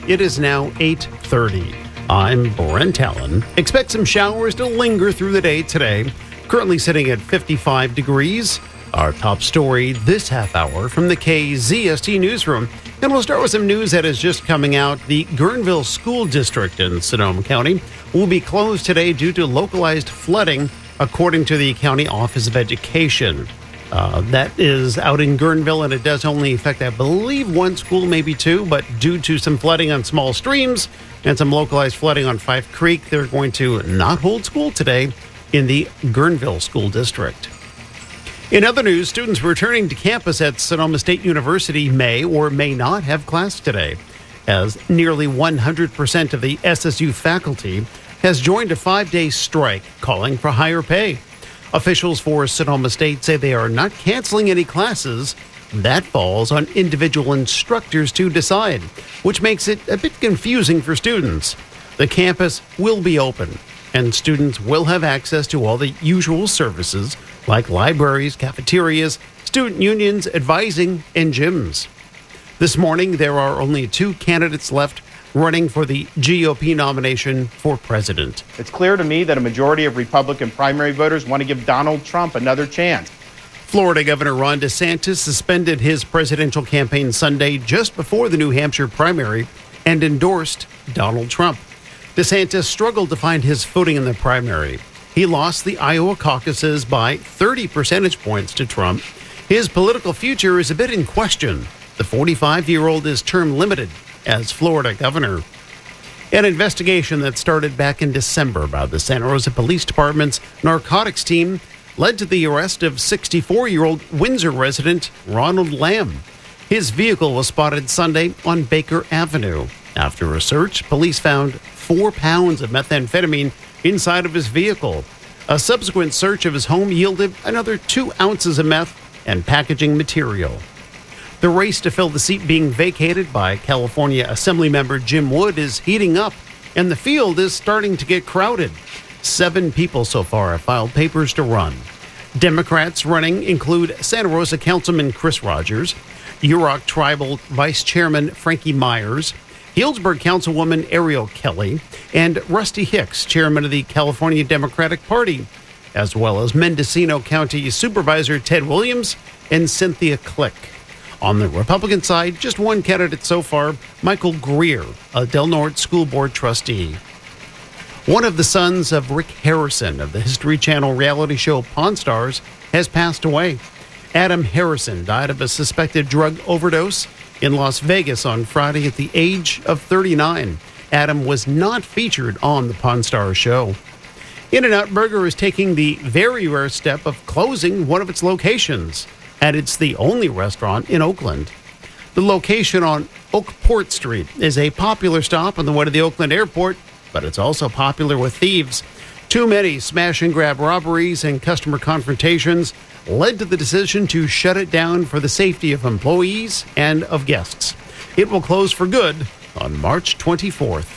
It is now 8:30. I'm Brent Allen. Expect some showers to linger through the day today. Currently sitting at 55 degrees. Our top story this half hour from the KZST newsroom. And we'll start with some news that is just coming out. The Guerneville School District in Sonoma County will be closed today due to localized flooding, according to the County Office of Education. That is out in Guerneville, and it does only affect, I believe, one school, maybe two, but due to some flooding on small streams and some localized flooding on Fife Creek, they're going to not hold school today in the Guerneville School District. In other news, students returning to campus at Sonoma State University may or may not have class today, as nearly 100% of the SSU faculty has joined a 5-day strike calling for higher pay. Officials for Sonoma State say they are not canceling any classes. That falls on individual instructors to decide, which makes it a bit confusing for students. The campus will be open, and students will have access to all the usual services like libraries, cafeterias, student unions, advising, and gyms. This morning, there are only 2 candidates left running for the GOP nomination for president. It's clear to me that a majority of Republican primary voters want to give Donald Trump another chance. Florida Governor Ron DeSantis suspended his presidential campaign Sunday just before the New Hampshire primary and endorsed Donald Trump. DeSantis struggled to find his footing in the primary. He lost the Iowa caucuses by 30 percentage points to Trump. His political future is a bit in question. The 45-year-old is term limited as Florida governor. An investigation that started back in December by the Santa Rosa Police Department's narcotics team led to the arrest of 64-year-old Windsor resident Ronald Lamb. His vehicle was spotted Sunday on Baker Avenue. After a search, police found 4 pounds of methamphetamine inside of his vehicle. A subsequent search of his home yielded another 2 ounces of meth and packaging material. The race to fill the seat being vacated by California Assemblymember Jim Wood is heating up, and the field is starting to get crowded. 7 people so far have filed papers to run. Democrats running include Santa Rosa Councilman Chris Rogers, Yurok Tribal Vice Chairman Frankie Myers, Healdsburg Councilwoman Ariel Kelly, and Rusty Hicks, chairman of the California Democratic Party, as well as Mendocino County Supervisor Ted Williams and Cynthia Click. On the Republican side, just one candidate so far, Michael Greer, a Del Norte School Board trustee. One of the sons of Rick Harrison of the History Channel reality show Pawn Stars has passed away. Adam Harrison died of a suspected drug overdose in Las Vegas on Friday at the age of 39. Adam was not featured on the Pawn Stars show. In-N-Out Burger is taking the very rare step of closing one of its locations, and it's the only restaurant in Oakland. The location on Oakport Street is a popular stop on the way to the Oakland airport, but it's also popular with thieves. Too many smash-and-grab robberies and customer confrontations led to the decision to shut it down for the safety of employees and of guests. It will close for good on March 24th.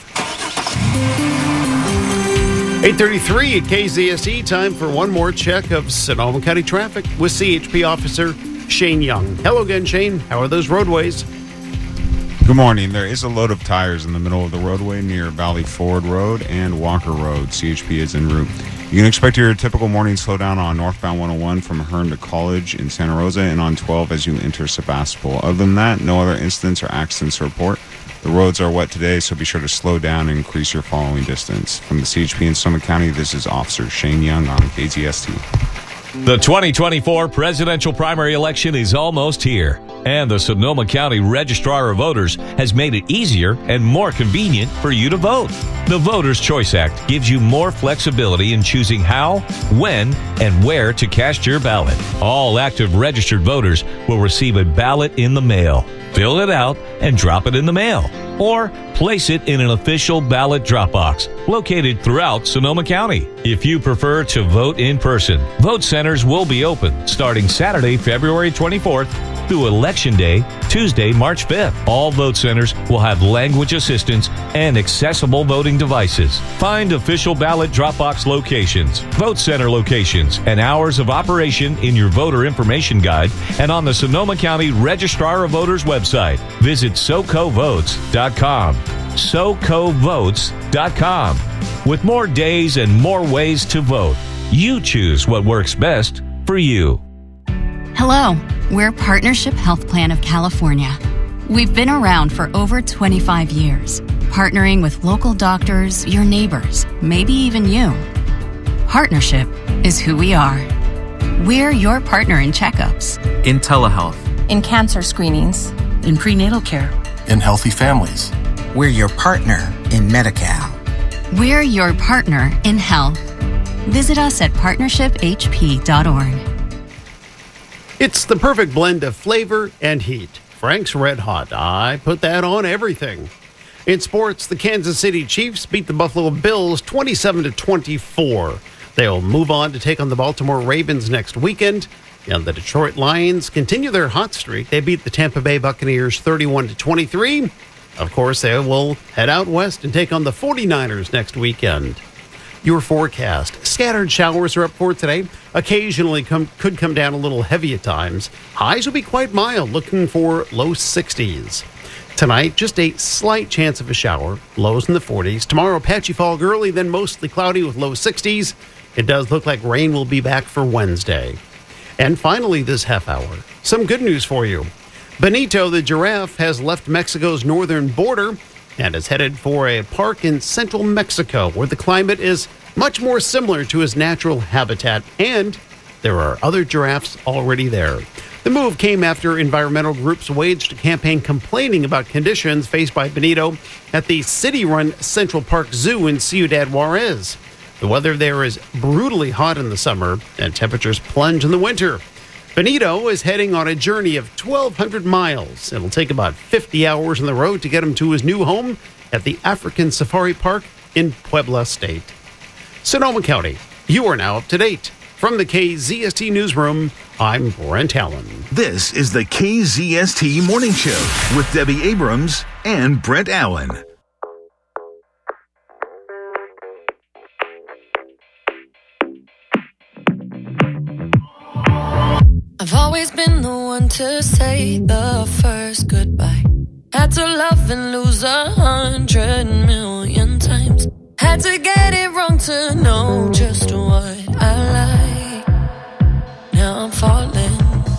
8:33 at KZSE. Time for one more check of Sonoma County traffic with CHP Officer Shane Young. Hello again, Shane. How are those roadways? Good morning. There is a load of tires in the middle of the roadway near Valley Ford Road and Walker Road. CHP is en route. You can expect your typical morning slowdown on northbound 101 from Hearn to College in Santa Rosa and on 12 as you enter Sebastopol. Other than that, no other incidents or accidents to report. The roads are wet today, so be sure to slow down and increase your following distance. From the CHP in Sonoma County, this is Officer Shane Young on KZST. The 2024 presidential primary election is almost here, and the Sonoma County Registrar of Voters has made it easier and more convenient for you to vote. The Voters' Choice Act gives you more flexibility in choosing how, when, and where to cast your ballot. All active registered voters will receive a ballot in the mail. Fill it out and drop it in the mail, or place it in an official ballot drop box located throughout Sonoma County. If you prefer to vote in person, vote centers will be open starting Saturday, February 24th through Election Day, Tuesday, March 5th. All vote centers will have language assistance and accessible voting devices. Find official ballot drop box locations, vote center locations, and hours of operation in your voter information guide and on the Sonoma County Registrar of Voters website. Visit socovotes.com. socovotes.com. With more days and more ways to vote, you choose what works best for you. Hello, we're Partnership Health Plan of California. We've been around for over 25 years, partnering with local doctors, your neighbors, maybe even you. Partnership is who we are. We're your partner in checkups, in telehealth, in cancer screenings, in prenatal care, in healthy families. We're your partner in Medi-Cal. We're your partner in health. Visit us at partnershiphp.org. It's the perfect blend of flavor and heat. Frank's Red Hot. I put that on everything. In sports, the Kansas City Chiefs beat the Buffalo Bills 27-24. They'll move on to take on the Baltimore Ravens next weekend. And the Detroit Lions continue their hot streak. They beat the Tampa Bay Buccaneers 31-23. Of course, they will head out west and take on the 49ers next weekend. Your forecast. Scattered showers are up for today. Occasionally could come down a little heavy at times. Highs will be quite mild, looking for low 60s. Tonight, just a slight chance of a shower. Lows in the 40s. Tomorrow, patchy fog early, then mostly cloudy with low 60s. It does look like rain will be back for Wednesday. And finally, this half hour, some good news for you. Benito the giraffe has left Mexico's northern border and is headed for a park in central Mexico where the climate is much more similar to his natural habitat, and there are other giraffes already there. The move came after environmental groups waged a campaign complaining about conditions faced by Benito at the city-run Central Park Zoo in Ciudad Juarez. The weather there is brutally hot in the summer, and temperatures plunge in the winter. Benito is heading on a journey of 1,200 miles. It'll take about 50 hours on the road to get him to his new home at the African Safari Park in Puebla State. Sonoma County, you are now up to date. From the KZST Newsroom, I'm Brent Allen. This is the KZST Morning Show with Debbie Abrams and Brent Allen. I've always been the one to say the first goodbye. Had to love and lose 100 million times. Had to get it wrong to know just what I like. Now I'm falling.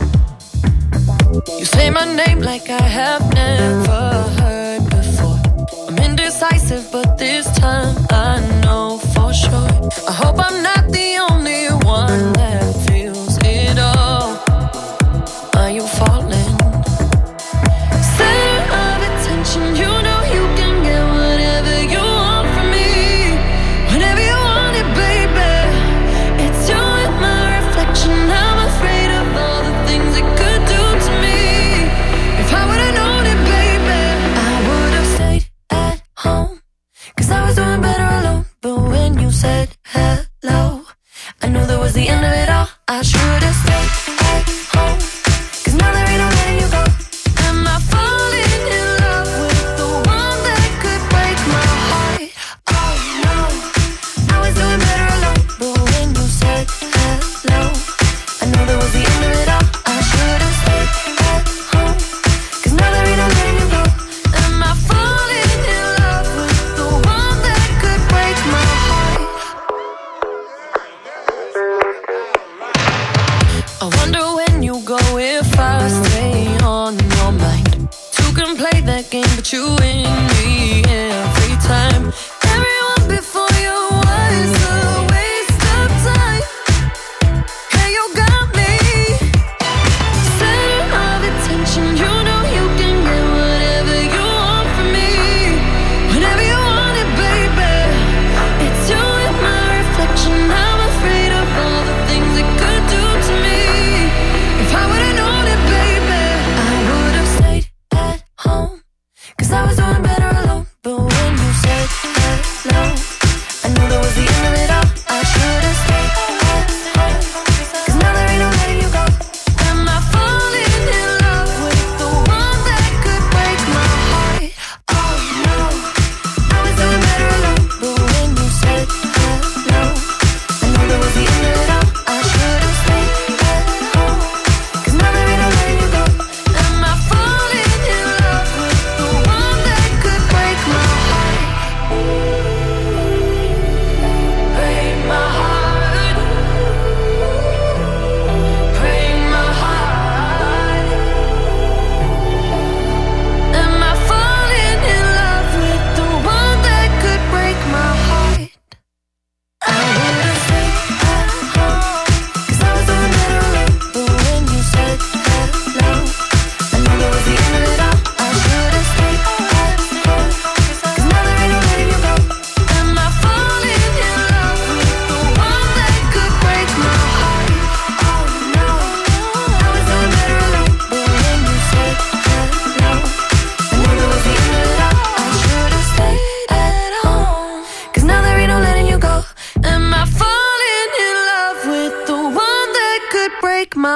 You say my name like I have never heard before. I'm indecisive, but this time I know for sure. I hope I'm not the only one that feels it all. Are you falling? Center of attention, you know you can get whatever you want from me. Whenever you want it, baby. It's you and my reflection. I'm afraid of all the things it could do to me. If I would've known it, baby, I would've stayed at home. 'Cause I was doing better alone. But when you said hello, I knew that was the end of it all. I should've stayed at home. Now there ain't no letting you go. Am I falling in love with the one that could break my heart? Oh no, I was doing better alone. But when you said hello, I knew that was the end of it all. I should've stayed at home. 'Cause now there ain't no letting you go. Am I falling in love with the one that could break my heart? I wonder when you go if I stay on your mind. Two can play that game, but you win me every time. Everyone before you was a waste of time. Hey, you got me. Center of attention, you know you can get whatever you want from me. Whenever you want it, baby. It's you and my reflection. I'm afraid of all the things it could do to me. If I would've known it, baby, I would've stayed at home. 'Cause I was doing better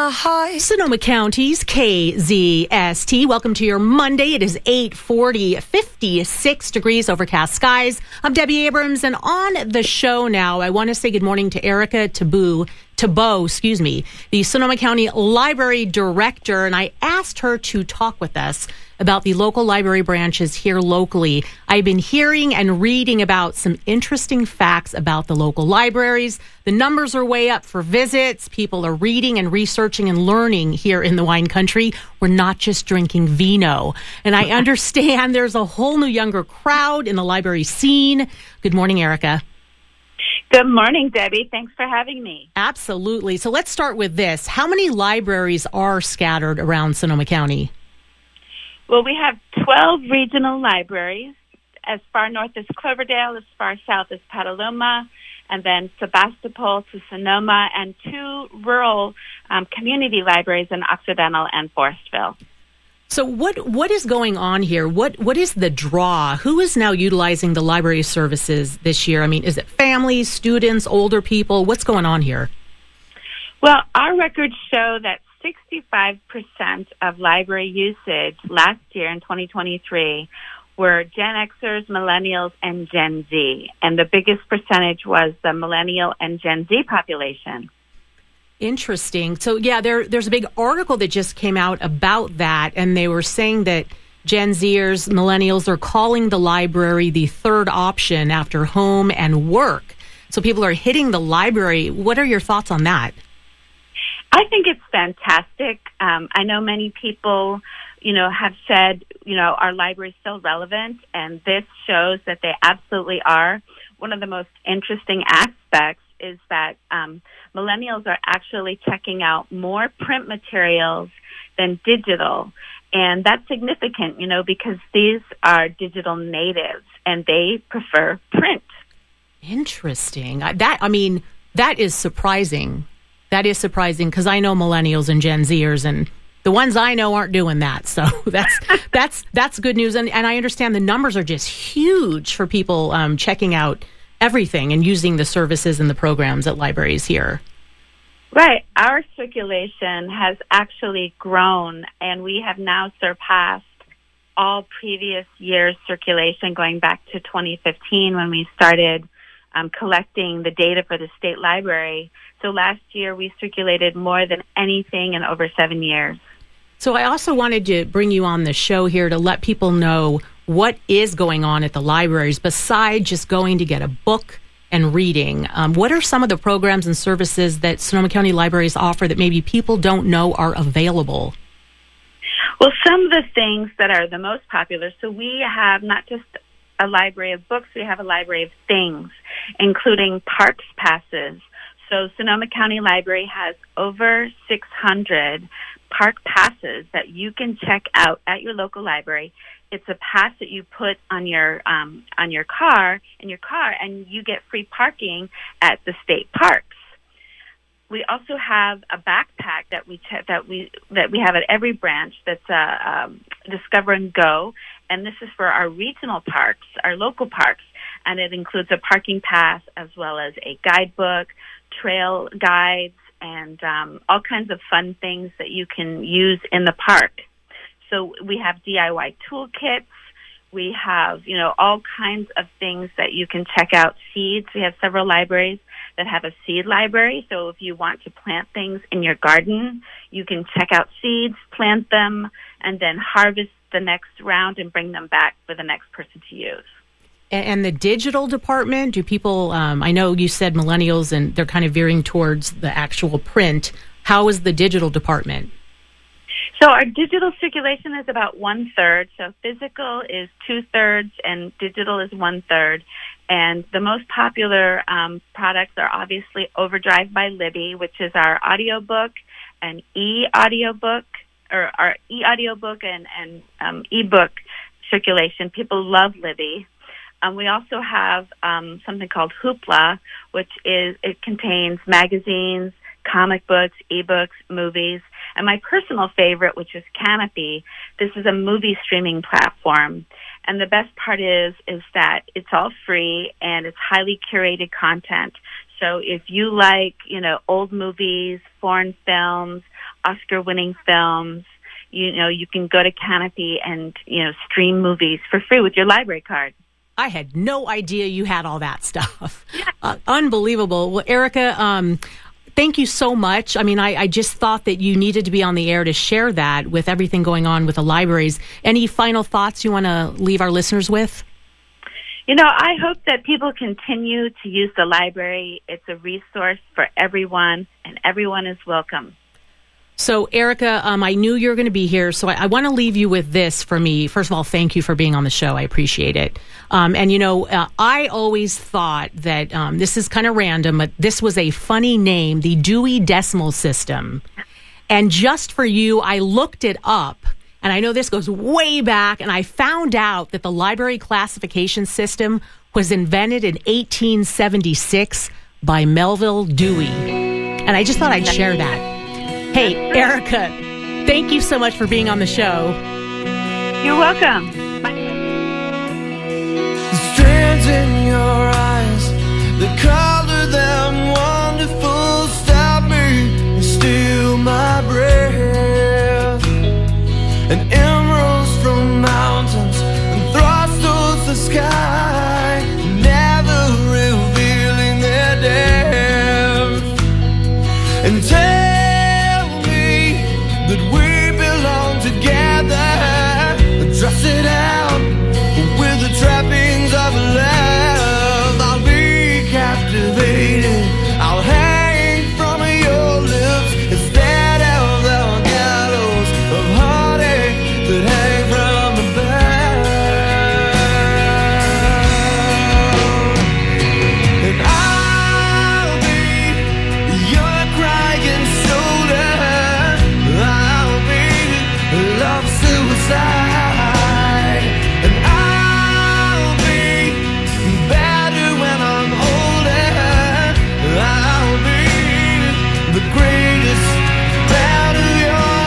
Hi. Sonoma County's KZST. Welcome to your Monday. It is 8:40, 56 degrees, overcast skies. I'm Debbie Abrams, and on the show now, I want to say good morning to Erica Tabo, the Sonoma County Library Director, and I asked her to talk with us about the local library branches here locally. I've been hearing and reading about some interesting facts about the local libraries. The numbers are way up for visits. People are reading and researching and learning here in the wine country. We're not just drinking vino. And I understand there's a whole new younger crowd in the library scene. Good morning, Erica. Good morning, Debbie. Thanks for having me. Absolutely. So let's start with this. How many libraries are scattered around Sonoma County? Well, we have 12 regional libraries, as far north as Cloverdale, as far south as Petaluma, and then Sebastopol to Sonoma, and 2 rural community libraries in Occidental and Forestville. So what is going on here? What is the draw? Who is now utilizing the library services this year? I mean, is it families, students, older people? What's going on here? Well, our records show that 65% of library usage last year in 2023 were Gen Xers, Millennials, and Gen Z. And the biggest percentage was the Millennial and Gen Z population. Interesting. So, yeah, there's a big article that just came out about that, and they were saying that Gen Zers, Millennials are calling the library the third option after home and work. So people are hitting the library. What are your thoughts on that? I think it's fantastic. I know many people, have said, our library is still relevant, and this shows that they absolutely are. One of the most interesting aspects is that millennials are actually checking out more print materials than digital. And that's significant, because these are digital natives and they prefer print. Interesting. That is surprising. That is surprising because I know millennials and Gen Zers, and the ones I know aren't doing that. So that's good news. And I understand the numbers are just huge for people checking out everything and using the services and the programs at libraries here. Right. Our circulation has actually grown, and we have now surpassed all previous years' circulation going back to 2015 when we started collecting the data for the state library. So last year we circulated more than anything in over 7 years. So I also wanted to bring you on the show here to let people know what is going on at the libraries besides just going to get a book and reading. What are some of the programs and services that Sonoma County libraries offer that maybe people don't know are available? Well, some of the things that are the most popular, so we have not just a library of books, we have a library of things, including parks passes. So Sonoma County Library has over 600 park passes that you can check out at your local library. It's a pass that you put on your car, and you get free parking at the state parks. We also have a backpack that we have at every branch that's Discover and Go, and this is for our regional parks, our local parks, and it includes a parking pass as well as a guidebook, trail guides, and all kinds of fun things that you can use in the park. So we have DIY toolkits. We have, all kinds of things that you can check out. Seeds. We have several libraries that have a seed library. So if you want to plant things in your garden, you can check out seeds, plant them, and then harvest the next round and bring them back for the next person to use. And the digital department, do people, I know you said millennials and they're kind of veering towards the actual print. How is the digital department? So our digital circulation is about 1/3. So physical is 2/3 and digital is 1/3. And the most popular products are obviously Overdrive by Libby, which is our audiobook and e-audiobook, or our e-audiobook and e-book circulation. People love Libby. We also have something called Hoopla, which it contains magazines, comic books, ebooks, movies, and my personal favorite, which is Canopy. This is a movie streaming platform, and the best part is that it's all free and it's highly curated content. So if you like, old movies, foreign films, Oscar-winning films. You can go to Canopy and, stream movies for free with your library card. I had no idea you had all that stuff. Unbelievable. Well, Erica, thank you so much. I mean, I just thought that you needed to be on the air to share that with everything going on with the libraries. Any final thoughts you want to leave our listeners with? I hope that people continue to use the library. It's a resource for everyone, and everyone is welcome. So, Erica, I knew you were going to be here, so I want to leave you with this for me. First of all, thank you for being on the show. I appreciate it. I always thought that this is kind of random, but this was a funny name, the Dewey Decimal System. And just for you, I looked it up, and I know this goes way back, and I found out that the library classification system was invented in 1876 by Melville Dewey. And I just thought I'd share that. Hey, Erica, thank you so much for being on the show. You're welcome. The strands in your eyes, the color them wonderful, stop me and steal my breath. And emeralds from mountains and thrusts towards the sky, never revealing their depth. And that we belong together, dress it out with the trappings of love. I'll be captivated, I'll hang from your lips instead of the gallows of heartache that hang from above. And I'll be your crying shoulder, love suicide, and I'll be better when I'm older. I'll be the greatest part of your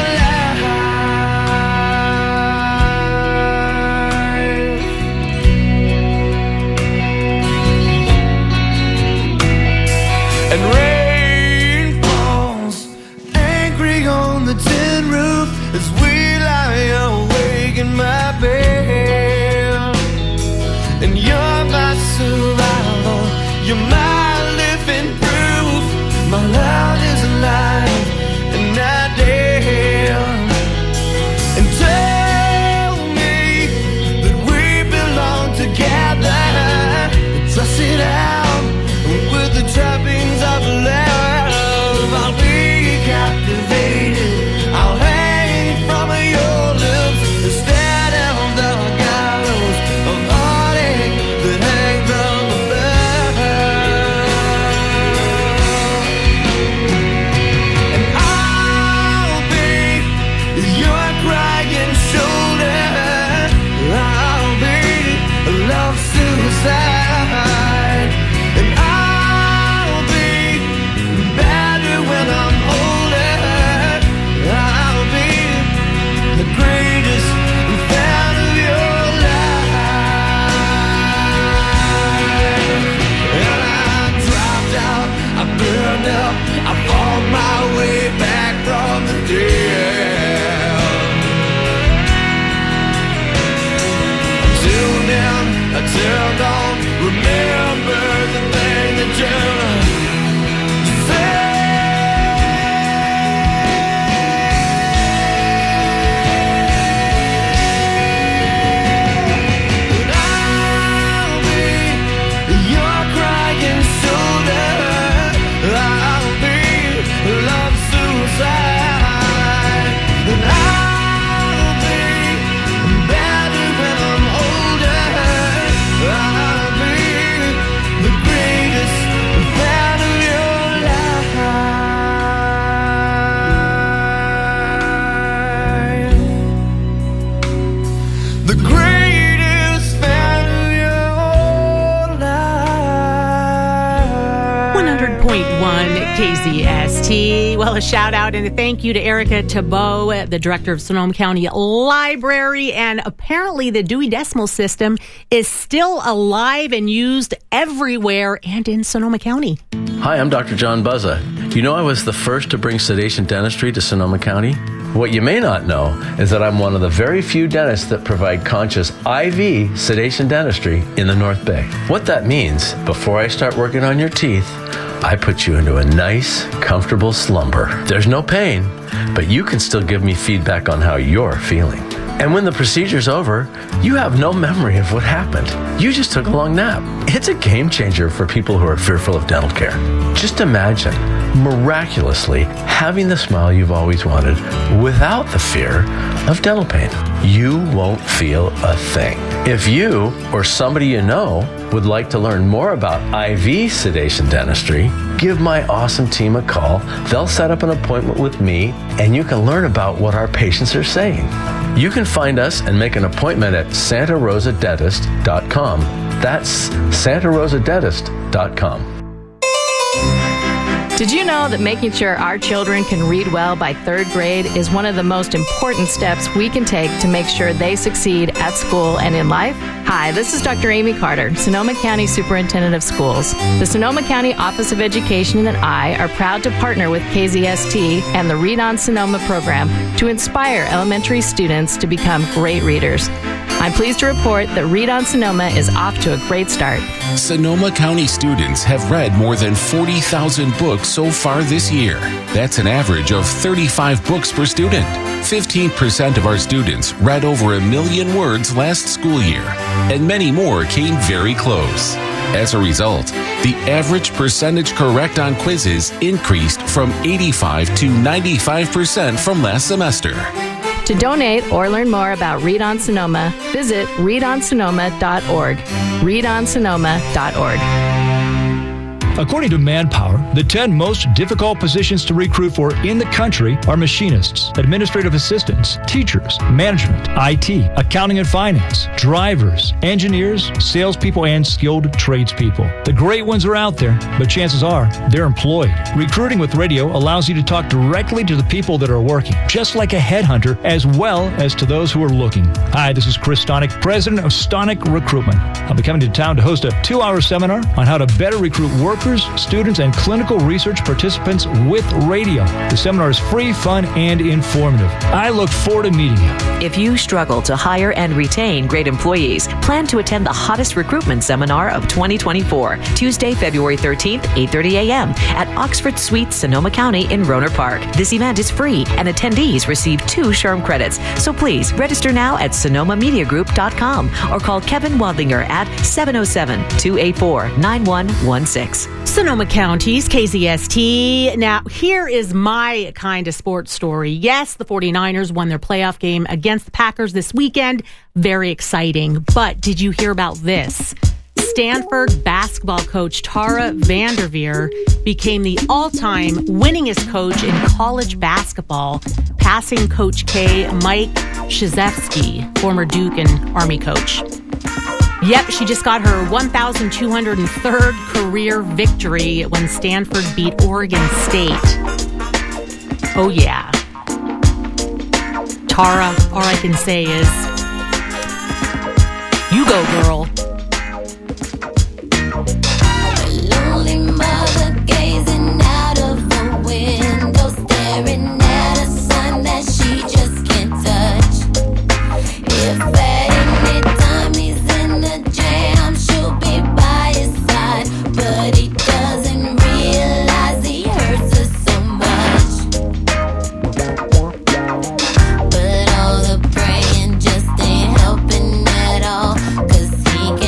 life. And rain falls angry on the tin roof as we awake in my bed, and you're my survival, you're my living proof, my love is alive and not dead. And tell me that we belong together, dress it out with the trappings of love. I'll be captivated, I'll hang from your lips instead of the gallows of heartache that hang from above. And I'll be your crying shoulder, I'll be love suicide, and I'll be better when I'm older. I'll be the greatest fan of your life. And I dropped out, I burned up, I fought my way back from the dead. Until then, I turned on, remember the thing that you said. The greatest fan of your life. 100.1 KZST. Well, a shout out and a thank you to Erica Tebow, the director of Sonoma County Library. And apparently the Dewey Decimal System is still alive and used everywhere and in Sonoma County. Hi, I'm Dr. John Buzza. You know, I was the first to bring sedation dentistry to Sonoma County. What you may not know is that I'm one of the very few dentists that provide conscious IV sedation dentistry in the North Bay. What that means, before I start working on your teeth, I put you into a nice, comfortable slumber. There's no pain, but you can still give me feedback on how you're feeling. And when the procedure's over, you have no memory of what happened. You just took a long nap. It's a game changer for people who are fearful of dental care. Just imagine, miraculously, having the smile you've always wanted without the fear of dental pain. You won't feel a thing. If you or somebody you know would like to learn more about IV sedation dentistry, give my awesome team a call. They'll set up an appointment with me, and you can learn about what our patients are saying. You can find us and make an appointment at santarosadentist.com. That's santarosadentist.com. Did you know that making sure our children can read well by 3rd grade is one of the most important steps we can take to make sure they succeed at school and in life? Hi, this is Dr. Amy Carter, Sonoma County Superintendent of Schools. The Sonoma County Office of Education and I are proud to partner with KZST and the Read on Sonoma program to inspire elementary students to become great readers. I'm pleased to report that Read on Sonoma is off to a great start. Sonoma County students have read more than 40,000 books so far this year. That's an average of 35 books per student. 15% of our students read over 1 million words last school year, and many more came very close. As a result, the average percentage correct on quizzes increased from 85 to 95% from last semester. To donate or learn more about Read on Sonoma, visit readonsonoma.org. readonsonoma.org. According to Manpower, the 10 most difficult positions to recruit for in the country are machinists, administrative assistants, teachers, management, IT, accounting and finance, drivers, engineers, salespeople, and skilled tradespeople. The great ones are out there, but chances are they're employed. Recruiting with radio allows you to talk directly to the people that are working, just like a headhunter, as well as to those who are looking. Hi, this is Chris Stonick, president of Stonick Recruitment. I'll be coming to town to host a 2-hour seminar on how to better recruit workers, students, and clinical research participants with radio. The seminar is free, fun, and informative. I look forward to meeting you. If you struggle to hire and retain great employees, plan to attend the hottest recruitment seminar of 2024, Tuesday, February 13th, 8:30 a.m. at Oxford Suites, Sonoma County in Rohnert Park. This event is free, and attendees receive 2 SHRM credits. So please register now at sonomamediagroup.com or call Kevin Wadlinger at 707-284-9116. Sonoma County's KZST. Now, here is my kind of sports story. Yes, the 49ers won their playoff game against the Packers this weekend. Very exciting. But did you hear about this? Stanford basketball coach Tara Vanderveer became the all-time winningest coach in college basketball, passing Coach K, Mike Krzyzewski, former Duke and Army coach. Yep, she just got her 1,203rd career victory when Stanford beat Oregon State. Oh, yeah. Tara, all I can say is, you go, girl. Lonely mother gazing out of the window, staring at a sun that she just can't touch. If at any time he's in the jam, she'll be by his side, but he doesn't realize he hurts her so much. But all the praying just ain't helping at all, 'cause he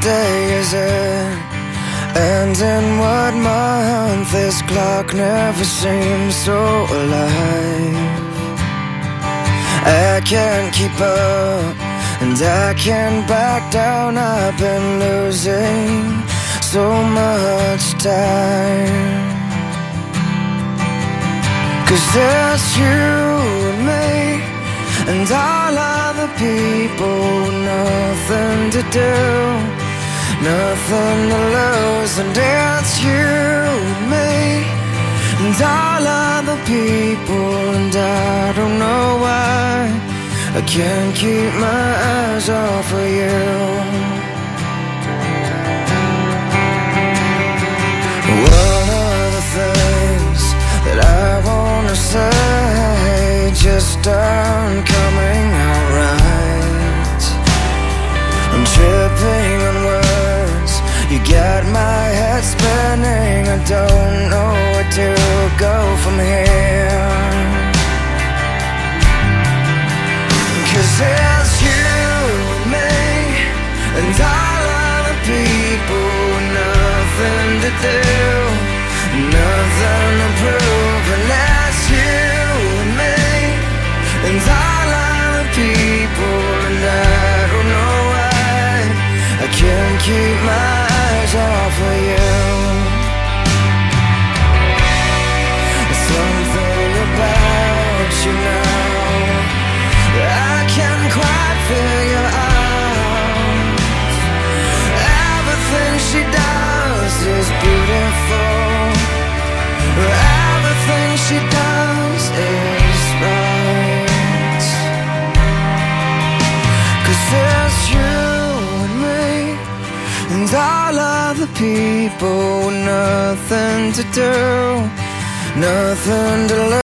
day is it? And in what month? This clock never seems so alive. I can't keep up, and I can't back down. I've been losing so much time. 'Cause there's you and me, and all other people, nothing to do, nothing to lose. And it's you and me, and all other people, and I don't know why I can't keep my eyes off of you. One of the things that I wanna say just aren't coming out right. I'm tripping on words, you got my head spinning. I don't know where to go from here. 'Cause it's you and me, and all other people, nothing to do, nothing to prove. And that's you and me, and all other people, and I don't know why I can't keep my eyes off of you. Something about you now I can't quite figure out. Everything she does is beautiful. Everything she does is right. 'Cause there's you and me, and all other people, nothing to do, nothing to learn.